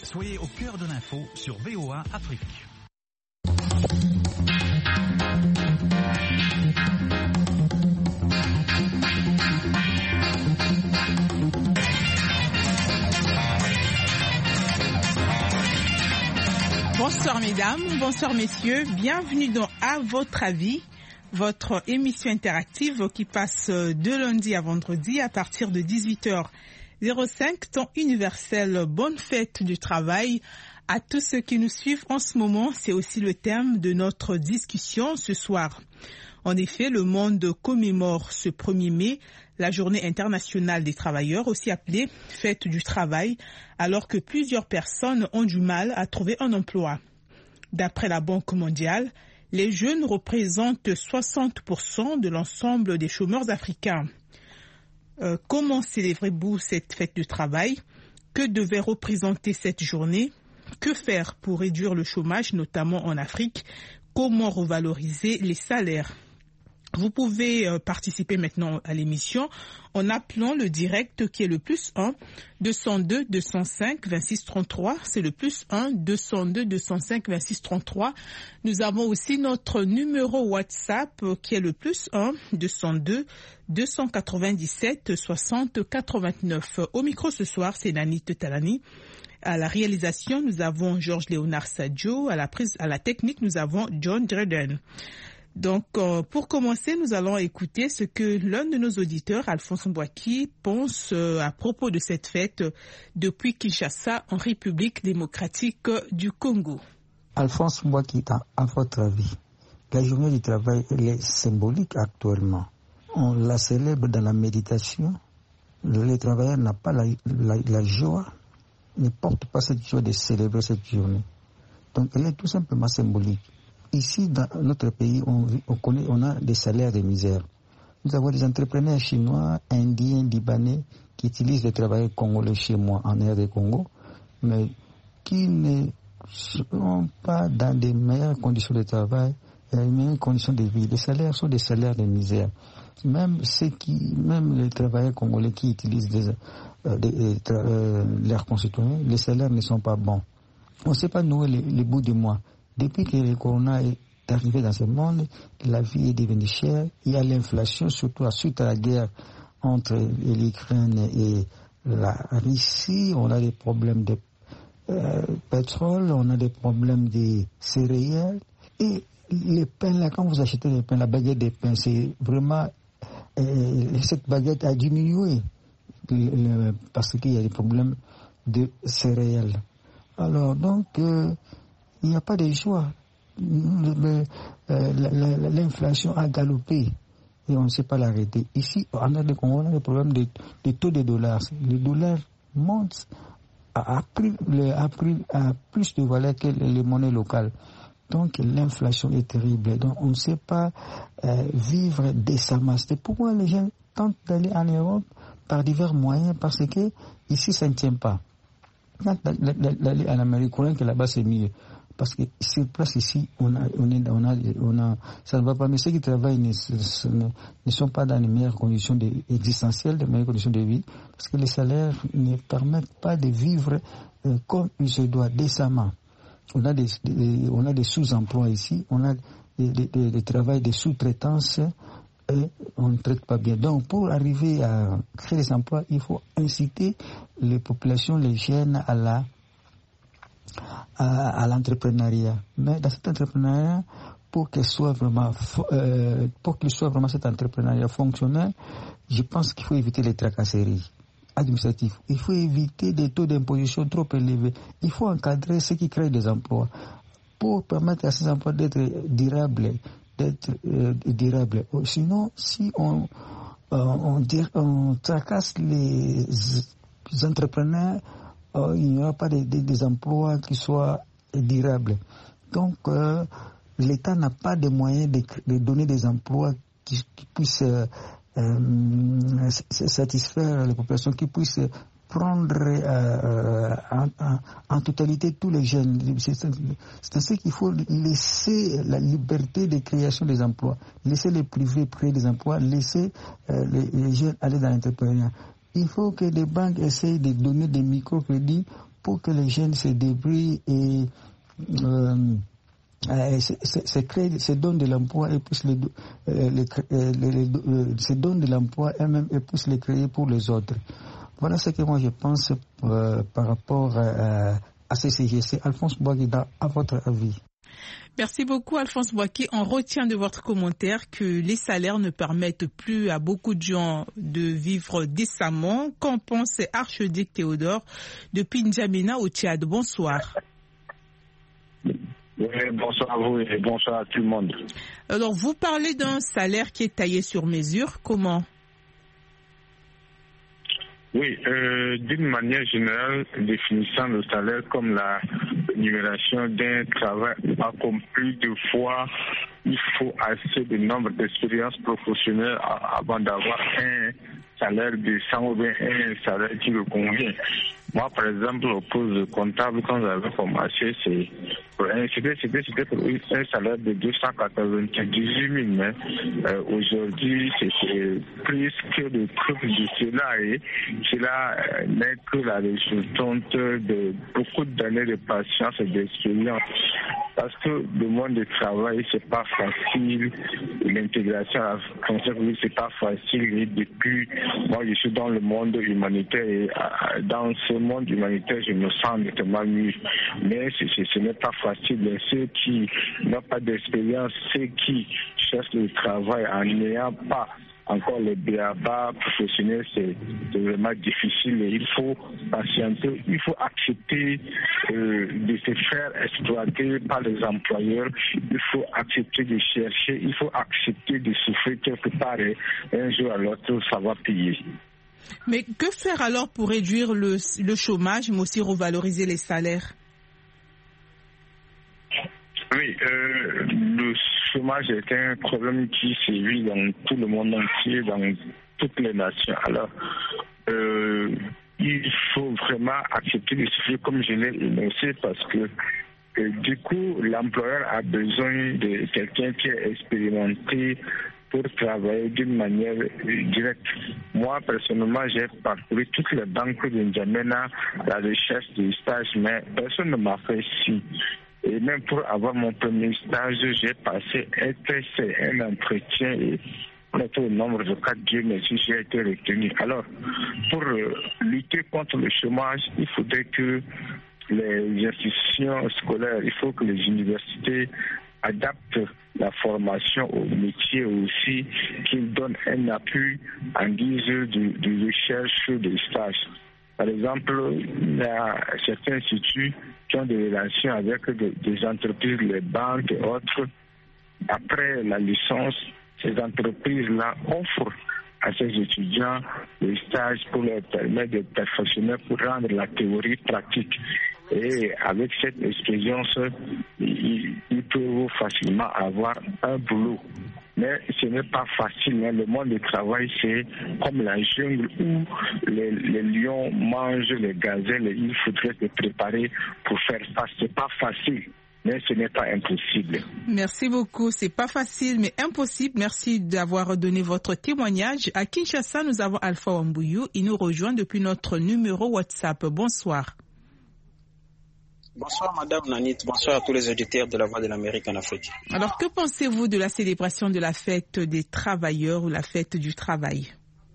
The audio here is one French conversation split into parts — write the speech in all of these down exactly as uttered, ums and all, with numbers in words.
Soyez au cœur de l'info sur V O A Afrique. Bonsoir mesdames, bonsoir messieurs, bienvenue dans À votre avis, votre émission interactive qui passe de lundi à vendredi à partir de dix-huit heures cinq, temps universel. Bonne fête du travail à tous ceux qui nous suivent en ce moment. C'est aussi le thème de notre discussion ce soir. En effet, le monde commémore ce premier mai la journée internationale des travailleurs, aussi appelée fête du travail, alors que plusieurs personnes ont du mal à trouver un emploi. D'après la Banque mondiale, les jeunes représentent soixante pour cent de l'ensemble des chômeurs africains. Euh, comment célébrez-vous cette fête du travail? Que devait représenter cette journée? Que faire pour réduire le chômage, notamment en Afrique? Comment revaloriser les salaires? Vous pouvez euh, participer maintenant à l'émission en appelant le direct qui est le plus un deux cent deux deux cent cinq vingt-six trente-trois. C'est le plus un deux cent deux deux cent cinq vingt-six trente-trois. Nous avons aussi notre numéro WhatsApp euh, qui est le plus un deux cent deux deux cent quatre-vingt-dix-sept soixante quatre-vingt-neuf. Au micro ce soir, c'est Nanit Talani. À la réalisation, nous avons Georges Léonard Sadio. À la prise, à la technique, nous avons John Dreden. Donc, euh, pour commencer, nous allons écouter ce que l'un de nos auditeurs, Alphonse Mbouaki, pense euh, à propos de cette fête euh, depuis Kinshasa, en République démocratique du Congo. Alphonse Mbouaki, à votre avis, la journée du travail, elle est symbolique actuellement. On la célèbre dans la méditation. Le travailleur n'a pas la, la, la joie, ne porte pas cette joie de célébrer cette journée. Donc, elle est tout simplement symbolique. Ici, dans notre pays, on, on, connaît, on a des salaires de misère. Nous avons des entrepreneurs chinois, indiens, libanais qui utilisent les travailleurs congolais chez moi en aire de Congo, mais qui ne sont pas dans des meilleures conditions de travail, et les meilleures conditions de vie. Les salaires sont des salaires de misère. Même ceux qui, même les travailleurs congolais qui utilisent des, euh, des, des, euh, leurs concitoyens, les salaires ne sont pas bons. On ne sait pas nouer les, les bouts du mois. Depuis que le corona est arrivé dans ce monde, la vie est devenue chère. Il y a l'inflation, surtout suite à la guerre entre l'Ukraine et la Russie. On a des problèmes de euh, pétrole, on a des problèmes de céréales. Et les pains, là, quand vous achetez les pains, la baguette de pain, c'est vraiment... Euh, cette baguette a diminué le, le, parce qu'il y a des problèmes de céréales. Alors, donc... Euh, il n'y a pas de joie. L'inflation a galopé et on ne sait pas l'arrêter. Ici, en Inde, on a des problèmes de, de taux de dollars. Le dollar monte à, plus, à, plus, à plus de valeur que les monnaies locales. Donc l'inflation est terrible. Donc on ne sait pas euh, vivre décemment. C'est pourquoi les gens tentent d'aller en Europe par divers moyens, parce que ici ça ne tient pas. D'aller en Amérique, on que là-bas c'est mieux. Parce que sur place ici, on a, on est, on a, on a, ça ne va pas. Mais ceux qui travaillent ne, ne, ne sont pas dans les meilleures conditions de, existentielles, les meilleures conditions de vie, parce que les salaires ne permettent pas de vivre euh, comme il se doit, décemment. On a des, des on a des sous-emplois ici, on a des, des, des, des travails de sous-traitance et on ne traite pas bien. Donc, pour arriver à créer des emplois, il faut inciter les populations, les jeunes à la à, à l'entrepreneuriat. Mais dans cet entrepreneuriat, pour qu'il soit vraiment, euh, pour qu'il soit vraiment cet entrepreneuriat fonctionnel, je pense qu'il faut éviter les tracasseries administratives. Il faut éviter des taux d'imposition trop élevés. Il faut encadrer ceux qui créent des emplois pour permettre à ces emplois d'être durables, d'être euh, durables. Sinon, si on, euh, on, on tracasse les entrepreneurs, Euh, il n'y aura pas de, de, des emplois qui soient durables. Donc, euh, l'État n'a pas de moyens de, de donner des emplois qui, qui puissent euh, euh, satisfaire les populations, qui puissent prendre euh, en, en, en totalité tous les jeunes. C'est, c'est ainsi qu'il faut laisser la liberté de création des emplois, laisser les privés créer des emplois, laisser euh, les, les jeunes aller dans l'entrepreneuriat. Il faut que les banques essayent de donner des microcrédits faut que les jeunes se débrouillent et euh, euh, se, se, se, créent, se donnent de l'emploi et puissent les, euh, les, euh, les, les, euh, se donnent de l'emploi eux-mêmes et puissent les créer pour les autres. Voilà ce que moi je pense euh, par rapport euh, à C C G C. Alphonse Bouaguida, à votre avis? Merci beaucoup Alphonse Bouaké. On retient de votre commentaire que les salaires ne permettent plus à beaucoup de gens de vivre décemment. Qu'en pense Archiduc Théodore depuis N'Djamena au Tchad? Bonsoir. Oui, bonsoir à vous et bonsoir à tout le monde. Alors vous parlez d'un salaire qui est taillé sur mesure. Comment? Oui, euh, d'une manière générale, définissant le salaire comme la rémunération d'un travail accompli deux fois, il faut assez de nombre d'expériences professionnelles avant d'avoir un salaire décent ou bien un salaire qui le convient. Moi, par exemple, au poste de comptable, quand j'avais commencé, c'est pour un, c'était, c'était, c'était pour un salaire de deux cent quatre-vingt-dix-huit mille, mais euh, aujourd'hui, c'est, c'est plus que le triple de cela, et cela euh, n'est que la résultante de beaucoup d'années de patience et d'expérience. Parce que le monde du travail, c'est pas facile, l'intégration à la fonction publique, c'est pas facile, et depuis, moi, je suis dans le monde humanitaire, et euh, dans ce monde humanitaire, je me sens nettement mieux. Mais c- c- ce n'est pas facile. Ceux qui n'ont pas d'expérience, ceux qui cherchent le travail en n'ayant pas encore le b.a.-ba professionnel, c'est, c'est vraiment difficile. Et il faut patienter, il faut accepter euh, de se faire exploiter par les employeurs, il faut accepter de chercher, il faut accepter de souffrir quelque part, et un jour à l'autre, ça va payer. Mais que faire alors pour réduire le, le chômage, mais aussi revaloriser les salaires? Oui, euh, le chômage est un problème qui sévit dans tout le monde entier, dans toutes les nations. Alors, euh, il faut vraiment accepter de souffrir comme je l'ai énoncé, parce que euh, du coup, l'employeur a besoin de quelqu'un qui est expérimenté pour travailler d'une manière directe. Moi, personnellement, j'ai parcouru toutes les banques de N'Djamena à la recherche de stages, mais personne ne m'a fait signe. Et même pour avoir mon premier stage, j'ai passé un test, un entretien, et on était au nombre de quatre, Dieu merci, j'ai été retenu. Alors, pour euh, lutter contre le chômage, il faudrait que les institutions scolaires, il faut que les universités adaptent la formation au métier aussi, qu'ils donnent un appui en guise de, de recherche de stages. Par exemple, il y a certains instituts qui ont des relations avec des, des entreprises, les banques et autres. Après la licence, ces entreprises-là offrent à ces étudiants des stages pour leur permettre de perfectionner, pour rendre la théorie pratique. Et avec cette expérience, ils, ils peuvent facilement avoir un boulot. Mais ce n'est pas facile. Hein. Le monde du travail, c'est comme la jungle où les, les lions mangent les gazelles. Et il faudrait se préparer pour faire ça. Ce n'est pas facile, mais ce n'est pas impossible. Merci beaucoup. C'est pas facile, mais impossible. Merci d'avoir donné votre témoignage. À Kinshasa, nous avons Alpha Wambouyou. Il nous rejoint depuis notre numéro WhatsApp. Bonsoir. Bonsoir Madame Nanit, bonsoir à tous les auditeurs de la Voix de l'Amérique en Afrique. Alors, que pensez-vous de la célébration de la fête des travailleurs ou la fête du travail?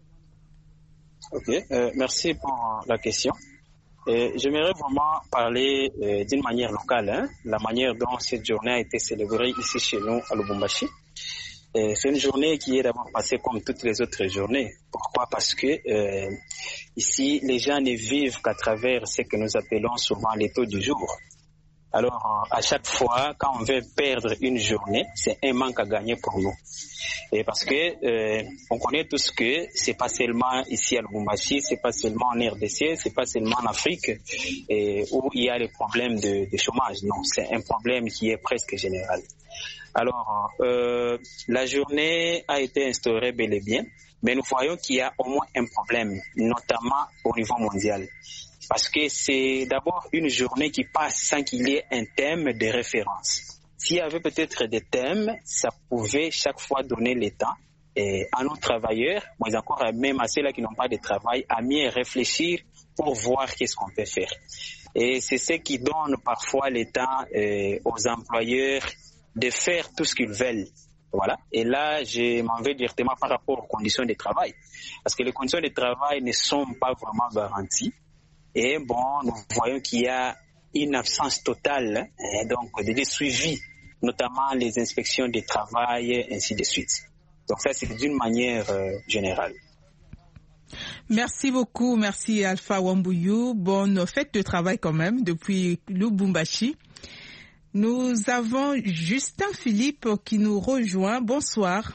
Ok, euh, merci pour la question. Euh, j'aimerais vraiment parler euh, d'une manière locale, hein, la manière dont cette journée a été célébrée ici chez nous à Lubumbashi. Euh, c'est une journée qui est d'abord passée comme toutes les autres journées. Pourquoi? Parce que euh, ici, les gens ne vivent qu'à travers ce que nous appelons souvent les taux du jour. Alors, à chaque fois, quand on veut perdre une journée, c'est un manque à gagner pour nous. Et parce que euh, on connaît tous que c'est pas seulement ici à Lubumbashi, c'est pas seulement en R D C, c'est pas seulement en Afrique et où il y a les problèmes de, de chômage. Non, c'est un problème qui est presque général. Alors, euh, la journée a été instaurée bel et bien, mais nous voyons qu'il y a au moins un problème, notamment au niveau mondial. Parce que c'est d'abord une journée qui passe sans qu'il y ait un thème de référence. S'il y avait peut-être des thèmes, ça pouvait chaque fois donner le temps et à nos travailleurs, mais encore même à ceux-là qui n'ont pas de travail, à mieux réfléchir pour voir qu'est-ce qu'on peut faire. Et c'est ce qui donne parfois le temps euh, aux employeurs de faire tout ce qu'ils veulent. Voilà. Et là, je m'en vais directement par rapport aux conditions de travail. Parce que les conditions de travail ne sont pas vraiment garanties. Et bon, nous voyons qu'il y a une absence totale, hein, donc de suivi, notamment les inspections de travail, ainsi de suite. Donc ça, c'est d'une manière euh, générale. Merci beaucoup, merci Alpha Wambouyou. Bonne fête de travail quand même depuis Lubumbashi. Nous avons Justin Philippe qui nous rejoint. Bonsoir.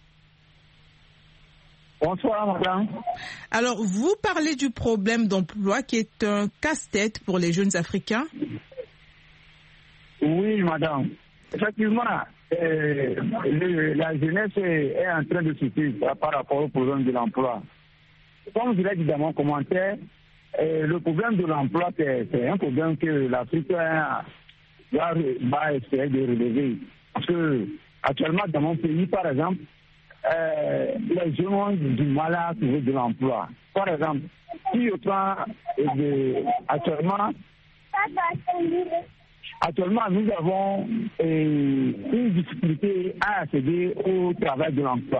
Bonsoir, madame. Alors, vous parlez du problème d'emploi qui est un casse-tête pour les jeunes Africains. Oui, madame. Effectivement, euh, le, la jeunesse est, est en train de souffrir par rapport au problème de l'emploi. Comme je l'ai dit dans mon commentaire, euh, le problème de l'emploi, c'est, c'est un problème que l'Afrique a Va, va essayer de relever. Parce que actuellement, dans mon pays, par exemple, euh, les jeunes ont du mal à trouver de l'emploi. Par exemple, si je prends de, actuellement, actuellement, nous avons euh, une difficulté à accéder au travail de l'emploi.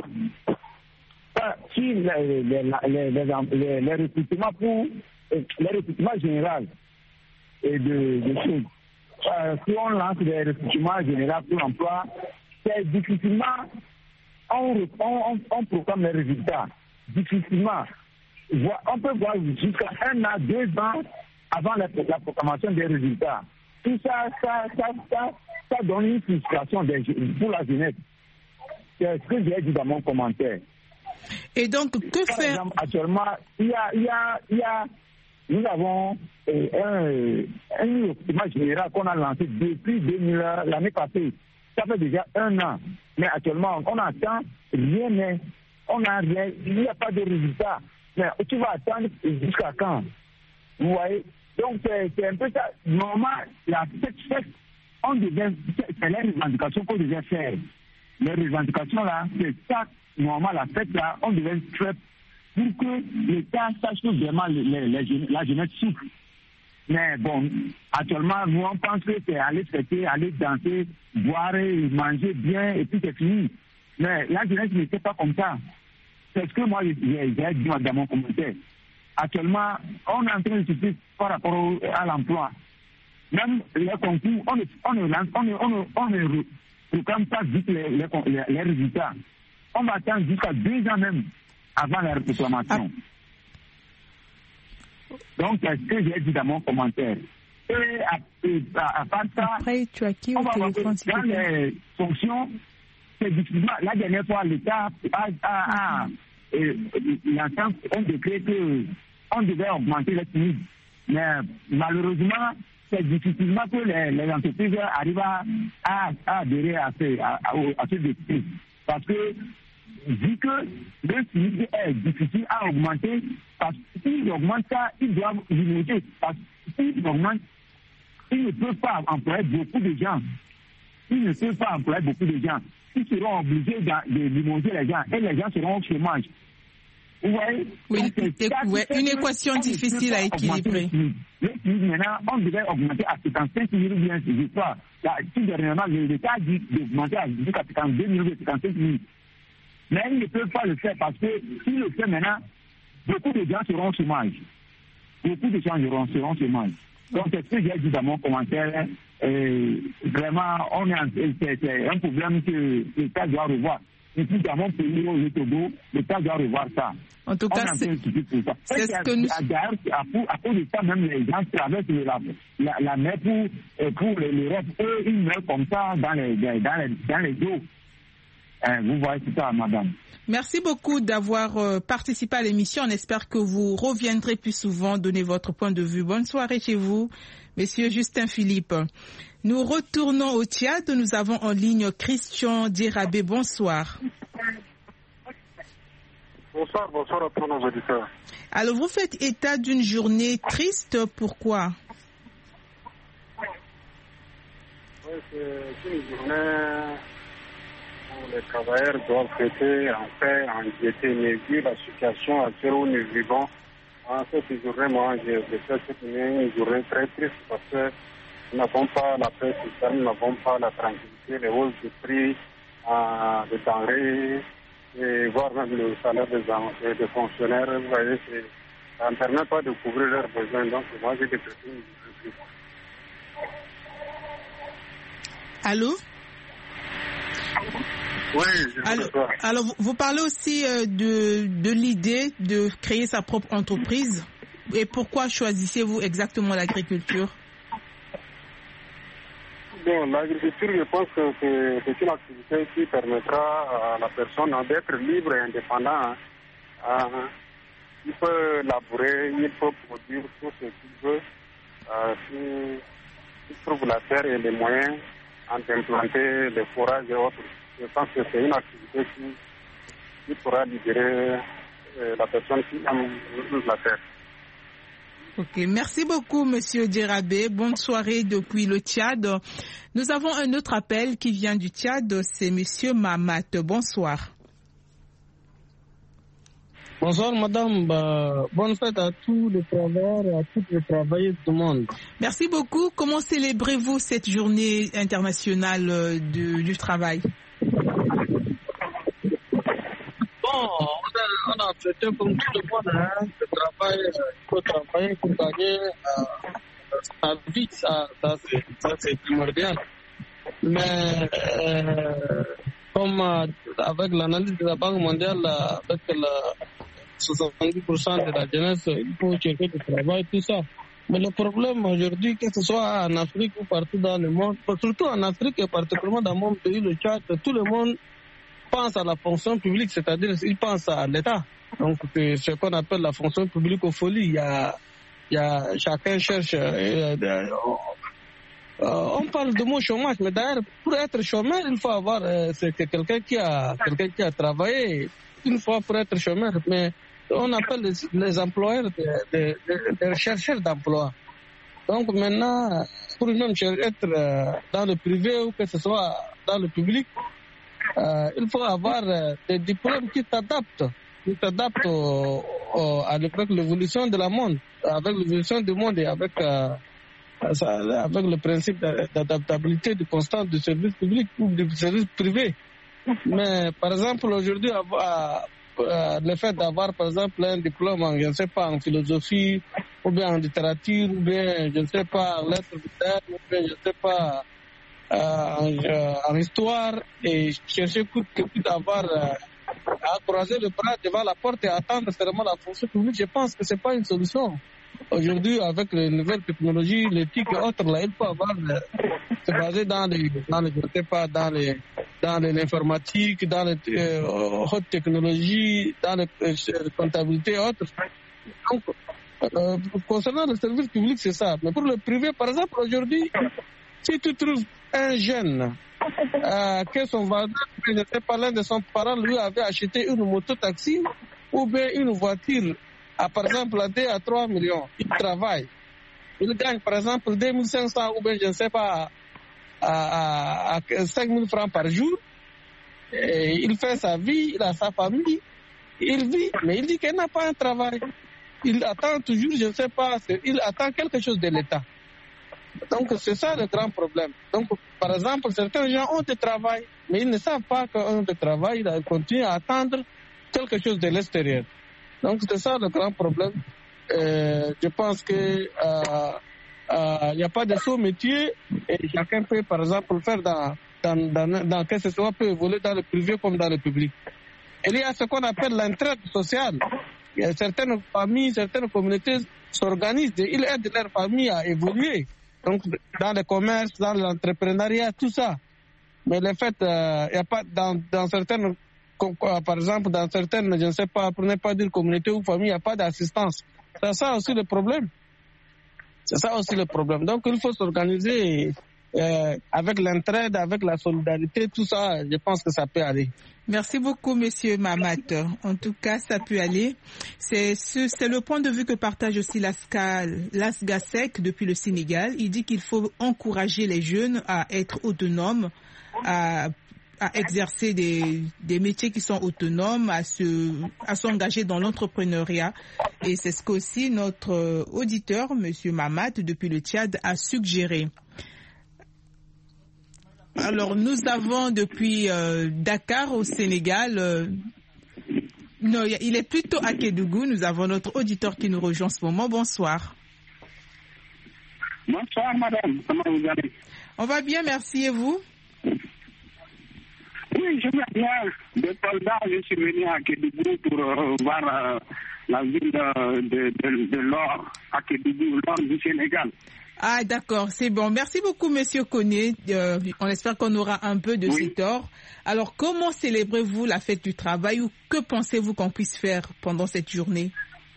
Si les, les, les, les, les recrutements pour les recrutements généraux et de, de choses. Euh, si on lance des recrutements généraux pour l'emploi, c'est difficilement, on, on, on proclame les résultats. Difficilement. On peut voir jusqu'à un an, deux ans avant la, la proclamation des résultats. Tout ça, ça, ça, ça, ça donne une frustration des, pour la jeunesse. C'est ce que j'ai dit dans mon commentaire. Et donc, que Par faire exemple, actuellement, il y a, il y a, il y a nous avons euh, un, un recrutement général qu'on a lancé depuis deux mille, l'année passée. Ça fait déjà un an. Mais actuellement, on attend rien, mais on n'a rien, il n'y a pas de résultat. Mais tu vas attendre jusqu'à quand? Vous voyez? Donc, c'est, c'est un peu ça. Normalement, la fête, on devait, c'est les revendications qu'on devait faire. Les revendications là, c'est ça, normalement, la fête là, on devait faire pour que l'État sache que vraiment les, les, les, la jeunesse souffre. Mais bon, actuellement, nous, on pense que c'est aller fêter, aller danser, boire et manger bien, et puis c'est fini. Mais la jeunesse n'était pas comme ça. C'est ce que moi, j'ai dit dans mon commentaire. Actuellement, on est en train de souffrir par rapport au, à l'emploi. Même les concours, on ne on ne, on ne, on ne, on ne proclame pas vite les, les, les, les résultats. On va attendre jusqu'à deux ans même avant la réclamation. Ah. Donc, c'est ce que j'ai dit dans mon commentaire. Et à, à, à part ça, Après, tu as qui on au va téléphone, voir dans les fonctions, c'est difficilement. La dernière fois, l'État a, a, a l'ensemble, on décret qu'on devait augmenter les prix. Mais malheureusement, c'est difficilement que les, les entreprises arrivent à, à, à adhérer à ce, à, à, à ce décret. Parce que vu que le S M I C est difficile à augmenter, parce qu'ils augmentent ça, ils doivent limiter. Parce qu'ils augmentent, ils ne peuvent pas employer beaucoup de gens. Ils ne peuvent pas employer beaucoup de gens. Ils seront obligés de, de limiter les gens et les gens seront au chômage. Vous voyez? Oui, donc, ouais, une équation difficile à équilibrer. Le S M I C, maintenant, on devait augmenter à cinquante-cinq mille bien, je crois. Tout dernièrement, l'État a dit d'augmenter à cinquante-deux mille, cinquante-cinq mille. Mais ils ne peuvent pas le faire parce que s'ils le font maintenant, beaucoup de gens seront au chômage. Beaucoup de gens seront, seront au chômage. Donc, c'est ce que j'ai dit dans mon commentaire. Euh, vraiment, on est en, c'est, c'est un problème que l'État doit revoir. Et puis, dans mon pays, au Togo, l'État doit revoir ça. En tout cas, c'est, c'est ce que nous... D'ailleurs, à cause de ça, même les gens traversent la, la, la mer pour, pour l'Europe. Eux, ils meurent comme ça dans les, dans les, dans les eaux. Euh, vous voyez tout ça, madame. Merci beaucoup d'avoir euh, participé à l'émission. On espère que vous reviendrez plus souvent donner votre point de vue. Bonne soirée chez vous, monsieur Justin Philippe. Nous retournons au Tchad. Nous avons en ligne Christian Dirabé. Bonsoir. Bonsoir, bonsoir à tous nos auditeurs. Alors, vous faites état d'une journée triste. Pourquoi? Oui, c'est une journée où les travailleurs doivent fêter en paix, en gaieté, mais vu la situation actuelle où nous vivons, En cette journée, moi, je fais une journée très triste parce que nous n'avons pas la paix sociale, nous n'avons pas la tranquillité, les hausses de prix, euh, de denrées, et voire même le salaire des, des fonctionnaires. Vous voyez, ça ne permet pas de couvrir leurs besoins. Donc, moi, j'ai des personnes qui sont Allô? Oui, je alors, alors, vous, vous parlez aussi euh, de, de l'idée de créer sa propre entreprise. Et pourquoi choisissez-vous exactement l'agriculture? Bon, l'agriculture, je pense que c'est, c'est une activité qui permettra à la personne d'être libre et indépendant. Euh, il peut labourer, il peut produire tout ce qu'il veut. Euh, si, il trouve la terre et les moyens d'implanter les forages et autres. Je pense que c'est une activité qui, qui pourra libérer euh, la personne qui aime la terre. Ok, merci beaucoup, Monsieur Djerabé. Bonne soirée depuis le Tchad. Nous avons un autre appel qui vient du Tchad, c'est Monsieur Mamat. Bonsoir. Bonsoir, madame. Bah, bonne fête à tous les travailleurs et à toutes les travailleuses du monde. Merci beaucoup. Comment célébrez-vous cette journée internationale du, du travail? Bon, on a, on a traité comme tout le monde, hein, le travail, il faut travailler pour gagner euh, sa vie, ça, ça, c'est, ça c'est primordial. Mais euh, comme euh, avec l'analyse de la Banque mondiale, avec le soixante-dix pour cent de la jeunesse, il faut chercher du travail, tout ça. Mais le problème aujourd'hui, que ce soit en Afrique ou partout dans le monde, surtout en Afrique et particulièrement dans mon pays, le Tchad, tout le monde pense à la fonction publique, c'est-à-dire il pense à l'État. Donc c'est ce qu'on appelle la fonction publique aux folies. Il y a, il y a chacun cherche. Euh, euh, euh, on parle de mot chômage, mais d'ailleurs pour être chômeur, il faut avoir euh, c'est que quelqu'un qui a quelqu'un qui a travaillé une fois pour être chômeur. Mais on appelle les, les employeurs des de, de chercheurs d'emploi. Donc maintenant, pour même être euh, dans le privé ou que ce soit dans le public, Euh, il faut avoir euh, des diplômes qui t'adaptent, qui t'adaptent au, au, avec l'évolution de la monde, avec l'évolution du monde et avec, euh, avec le principe d'adaptabilité du constant du service public ou du service privé. Mais par exemple, aujourd'hui, avoir, euh, le fait d'avoir par exemple un diplôme en, je ne sais pas, en philosophie, ou bien en littérature, ou bien, je ne sais pas, en lettres modernes, ou bien, je ne sais pas, Euh, en, euh, en histoire, et chercher coûte que coûte d'avoir euh, à croiser le bras devant la porte et attendre seulement la fonction publique, je pense que c'est pas une solution. Aujourd'hui, avec les nouvelles technologies, l'éthique et autres, là, il faut avoir euh, se baser dans les, dans les, je sais pas, dans les, dans l'informatique, dans les euh, hautes technologies, dans les euh, comptabilité et autres. Donc, euh, concernant le service public, c'est ça. Mais pour le privé, par exemple, aujourd'hui, si tu trouves un jeune euh, que son voisin, je ne sais pas, l'un de son parent lui avait acheté une moto-taxi ou bien une voiture à par exemple à deux à trois millions, il travaille. Il gagne par exemple deux mille cinq cents ou bien je ne sais pas à, à, à cinq mille francs par jour. Et il fait sa vie, il a sa famille, il vit, mais il dit qu'il n'a pas un travail. Il attend toujours, je ne sais pas, il attend quelque chose de l'État. Donc c'est ça le grand problème. Donc par exemple, certains gens ont du travail, mais ils ne savent pas qu'ils ont du travail, ils continuent à attendre quelque chose de l'extérieur. Donc c'est ça le grand problème. Euh, je pense que euh, euh, il n'y a pas de sous métier et chacun peut par exemple faire dans, dans, dans, dans que ce soit peut évoluer dans le privé comme dans le public. Et il y a ce qu'on appelle l'entraide sociale. Il y a certaines familles, certaines communautés s'organisent et ils aident leur famille à évoluer. Donc, dans le commerce, dans l'entrepreneuriat, tout ça. Mais le fait, il euh, n'y a pas, dans, dans certaines, par exemple, dans certaines, je ne sais pas, pour ne pas dire communauté ou famille, il n'y a pas d'assistance. C'est ça aussi le problème. C'est ça aussi le problème. Donc, il faut s'organiser euh, avec l'entraide, avec la solidarité, tout ça, je pense que ça peut aller. Merci beaucoup, Monsieur Mamat. En tout cas, ça peut aller. C'est, c'est le point de vue que partage aussi l'Asgasec depuis le Sénégal. Il dit qu'il faut encourager les jeunes à être autonomes, à, à exercer des, des métiers qui sont autonomes, à se, à s'engager dans l'entrepreneuriat. Et c'est ce qu'aussi notre auditeur, M. Mamad, depuis le Tchad, a suggéré. Alors, nous avons depuis euh, Dakar au Sénégal, euh, non, il est plutôt à Kédougou. Nous avons notre auditeur qui nous rejoint en ce moment. Bonsoir. Bonsoir, madame. Comment vous allez? On va bien, merci. Et vous? Oui, je vais bien. De Kolda, je suis venu à Kédougou pour euh, voir euh, la ville de, de, de, de l'or à Kédougou, l'or du Sénégal. Ah, d'accord, c'est bon. Merci beaucoup, Monsieur Koné. Euh, on espère qu'on aura un peu de oui. cet or. Alors, comment célébrez-vous la fête du travail ou que pensez-vous qu'on puisse faire pendant cette journée?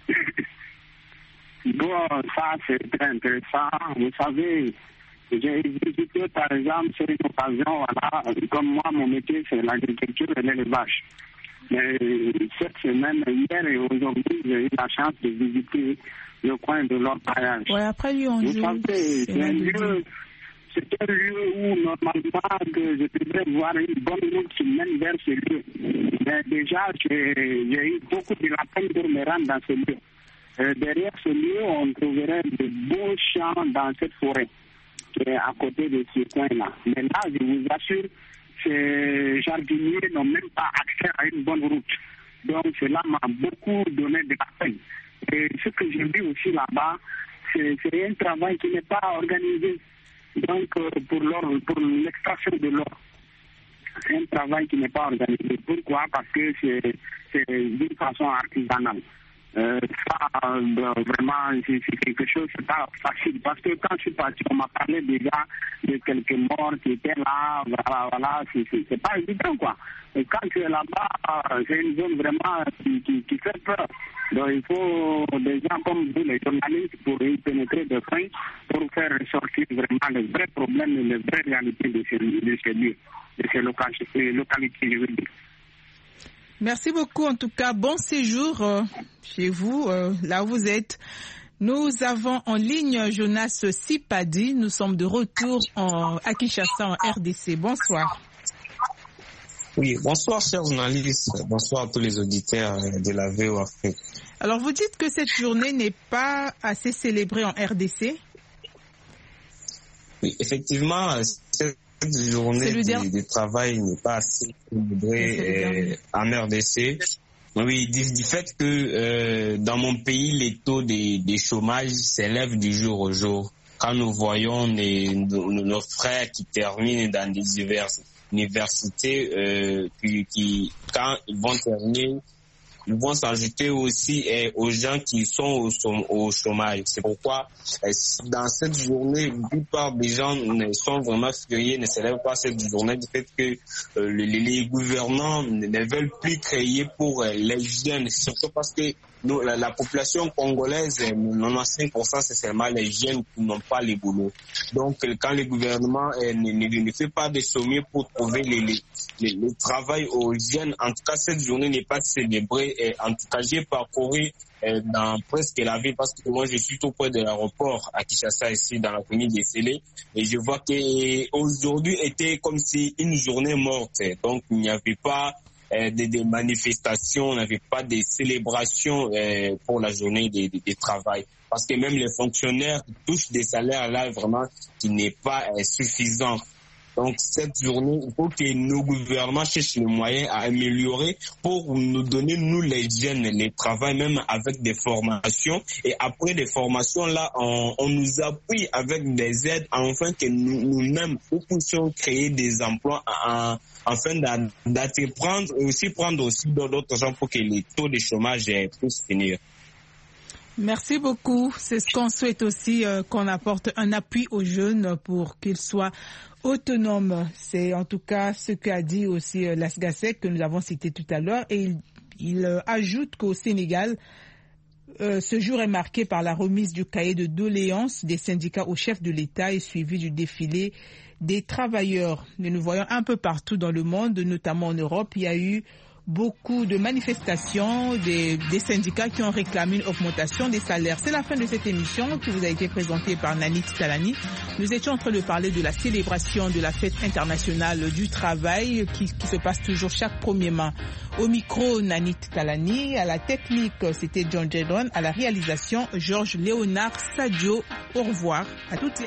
Bon, ça, c'est très intéressant. Vous savez, j'ai visité, par exemple, c'est une occasion, voilà, comme moi, mon métier, c'est l'agriculture et l'élevage. Mais cette semaine, hier et aujourd'hui, j'ai eu la chance de visiter le coin de l'orpaillage. Ouais, après lui, on Vous joue. savez, c'est un lieu, c'est un lieu où, normalement, que je devrais voir une bonne route qui mène vers ce lieu. Mais déjà, j'ai, j'ai eu beaucoup de la peine pour me rendre dans ce lieu. Euh, derrière ce lieu, on trouverait de beaux champs dans cette forêt qui est à côté de ce coin-là. Mais là, je vous assure, ces jardiniers n'ont même pas accès à une bonne route. Donc cela m'a beaucoup donné de la peine. Et ce que j'ai vu aussi là-bas, c'est, c'est un travail qui n'est pas organisé. Donc euh, pour, l'or, pour l'extraction de l'or, c'est un travail qui n'est pas organisé. Pourquoi? Parce que c'est, c'est d'une façon artisanale. Euh, ça, euh, vraiment, c'est, c'est quelque chose, c'est pas facile. Parce que quand je suis parti, on m'a parlé déjà de quelques morts qui étaient là, voilà, voilà, c'est, c'est, c'est pas évident, quoi. Et quand tu es là-bas, c'est une zone vraiment qui, qui, qui fait peur. Donc il faut des gens comme vous, les journalistes, pour y pénétrer de fin, pour faire ressortir vraiment les vrais problèmes et les vraies réalités de ces, de ces lieux, de ces localités, localités, je veux dire. Merci beaucoup. En tout cas, bon séjour euh, chez vous, euh, là où vous êtes. Nous avons en ligne Jonas Sipadi. Nous sommes de retour en, à Kinshasa, en R D C. Bonsoir. Oui, bonsoir, chers journalistes. Bonsoir à tous les auditeurs de la V O Afrique. Alors, vous dites que cette journée n'est pas assez célébrée en R D C? Oui, effectivement, cette journée de, de travail n'est pas assez célébrée euh, en R D C. Oui, du, du fait que euh, dans mon pays, les taux de, de chômage s'élèvent du jour au jour. Quand nous voyons les, nos, nos frères qui terminent dans des universités, euh, qui, qui, quand ils vont terminer, ils vont s'ajouter aussi eh, aux gens qui sont au, au chômage. C'est pourquoi eh, dans cette journée, la plupart des gens ne sont vraiment furieux, ne célèbrent pas cette journée du fait que euh, les, les gouvernants ne veulent plus créer pour euh, les jeunes, surtout parce que nous, la, la population congolaise, quatre-vingt-quinze pour cent c'est seulement les jeunes qui n'ont pas les boulots. Donc quand le gouvernement eh, ne, ne, ne fait pas de sommet pour trouver les, les, les, le travail aux jeunes, en tout cas cette journée n'est pas célébrée. Et en tout cas j'ai parcouru eh, dans presque la ville parce que moi je suis tout près de l'aéroport à Kinshasa ici dans la commune de Sélé et je vois qu'aujourd'hui était comme si une journée morte. Donc il n'y avait pas Euh, des, des manifestations, on n'avait pas de célébrations euh, pour la journée de, de, de travail. Parce que même les fonctionnaires touchent des salaires là vraiment qui n'est pas euh, suffisant. Donc cette journée, il faut que nos gouvernements cherchent les moyens à améliorer pour nous donner, nous les jeunes, les travail même avec des formations. Et après des formations là, on, on nous appuie avec des aides afin que nous, nous-mêmes, nous puissions créer des emplois en, afin d'entreprendre et aussi prendre aussi d'autres gens pour que les taux de chômage puissent finir. Merci beaucoup. C'est ce qu'on souhaite aussi, euh, qu'on apporte un appui aux jeunes pour qu'ils soient autonomes. C'est en tout cas ce qu'a dit aussi euh, Lasgasek que nous avons cité tout à l'heure. Et il, il euh, ajoute qu'au Sénégal, euh, ce jour est marqué par la remise du cahier de doléances des syndicats au chef de l'État et suivi du défilé des travailleurs. Nous nous voyons un peu partout dans le monde, notamment en Europe. Il y a eu beaucoup de manifestations des, des syndicats qui ont réclamé une augmentation des salaires. C'est la fin de cette émission qui vous a été présentée par Nanit Talani. Nous étions en train de parler de la célébration de la fête internationale du travail qui, qui se passe toujours chaque premier mois. Au micro, Nanit Talani. À la technique, c'était John Jedron. À la réalisation, Georges Léonard Sadio. Au revoir à toutes et à